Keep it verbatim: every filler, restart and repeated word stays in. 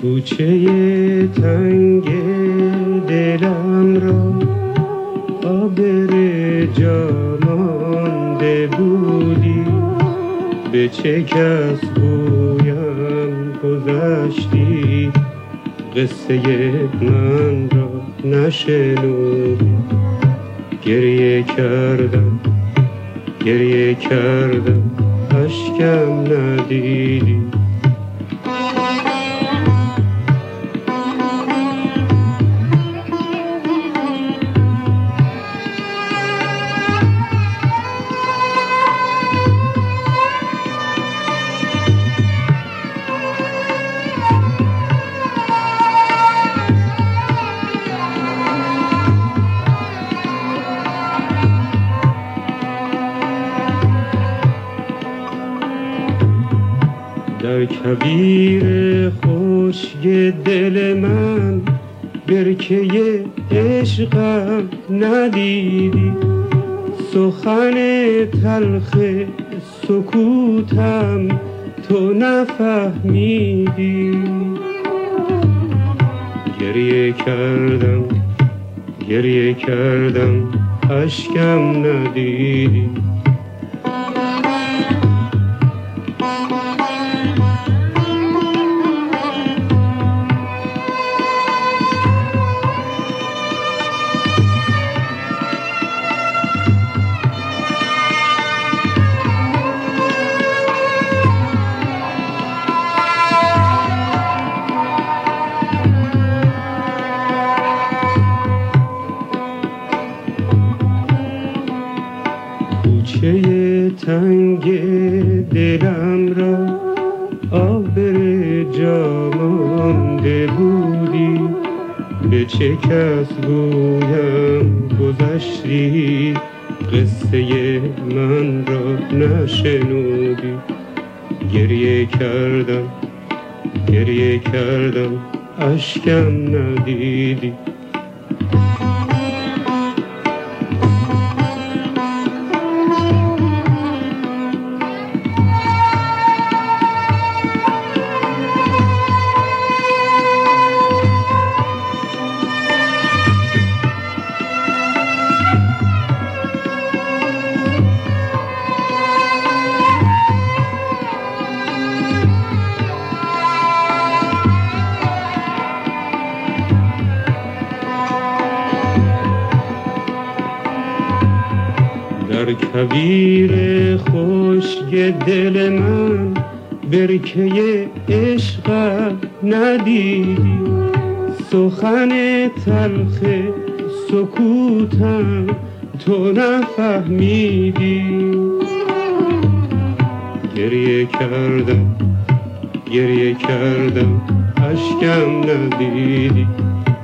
کوچه تنگ دلم را آبر جا مانده بودی، به چه کس گویم گذشتی، قصه من را نشنودی. گریه کردم گریه کردم اشکم ندیدی. در کویر خشک دل من برکه عشقم ندیدی، سخن تلخ سکوتم تو نفهمیدی. گریه کردم گریه کردم اشکم ندیدی. کوچه تنگ دلم را آبر جا مانده بودی، به چه کس گویم گذشتی، قصه من را نشنودی. گریه کردم گریه کردم اشکم ندیدی. در کویر خشک دل من برکه عشقم ندیدی، سخن تلخ سکوتم تو نفهمیدی. گریه کردم گریه کردم اشکم ندیدی.